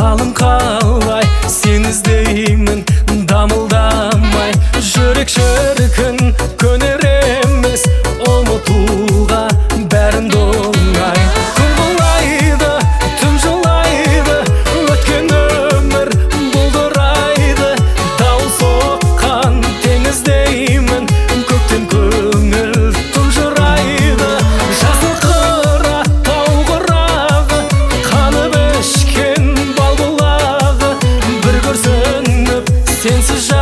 Халым қалай сен іздеймін дамылдамай. Жүрек шіркін көнер емес ұмытуға бәрін оңай. Күн бұлайды, түн жылайды, өткен өмір бұлдырайды. Дауыл соққан теңіздеймін, көктем көңіл тұнжырайды. Жасыл қыра тау құрағы, қанып ішкен бал бұлағы. Бір күрсініп сенсіз